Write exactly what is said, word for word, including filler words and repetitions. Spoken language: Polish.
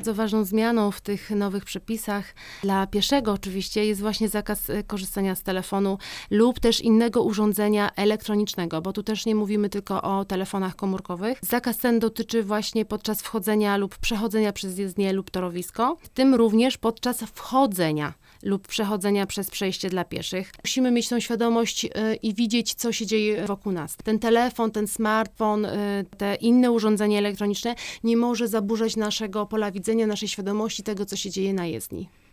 bardzo ważną zmianą w tych nowych przepisach dla pieszego oczywiście jest właśnie zakaz y, korzystania z telefonu lub też innego urządzenia elektronicznego, bo tu też nie mówimy tylko o telefonach komórkowych. Zakaz ten dotyczy właśnie podczas wchodzenia lub przechodzenia przez jezdnię lub torowisko, w tym również podczas wchodzenia lub przechodzenia przez przejście dla pieszych. Musimy mieć tą świadomość y, i widzieć, co się dzieje wokół nas. Ten telefon, ten smartfon, y, te inne urządzenie elektroniczne nie może zaburzać naszego pola widzenia, naszej świadomości tego, co się dzieje na jezdni.